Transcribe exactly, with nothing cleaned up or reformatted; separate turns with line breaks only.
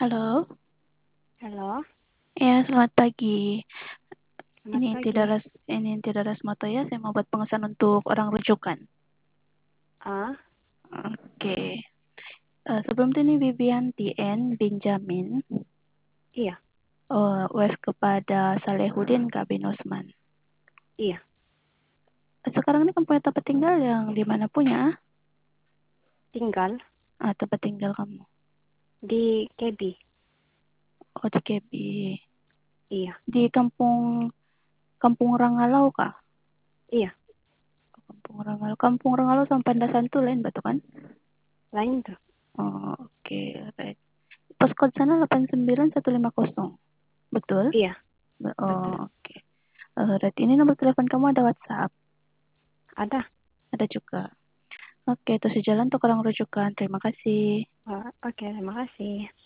Halo,
Halo,
ya selamat pagi.
selamat
Ini tidak
pagi.
res, ini tidak Resmoto ya. Saya mau buat pengesahan untuk orang rujukan.
Ah,
Oke. Eh, sebelum itu ini Wibianti N Benjamin
iya,
eh, Wes kepada Salehudin K bin Usman.
iya,
Sekarang ini kamu punya tempat tinggal yang di mana punya?
tinggal
Ah, tempat tinggal kamu.
di K B.
Oh, di K B.
Iya,
Di kampung Kampung Rangalau kah?
iya,
Oh, Kampung Rangalau. Kampung Rangalau sama Pandasan tuh lain batu kan?
lain tuh.
Oh, oke. Right. Postcode sana delapan sembilan satu lima nol. Betul?
Iya, betul.
Oh, oke. Eh, berarti ini nomor telepon kamu ada WhatsApp,
Ada.
ada juga. Oke, itu sejalan untuk orang rujukan. Terima kasih.
Oh, oke, terima kasih.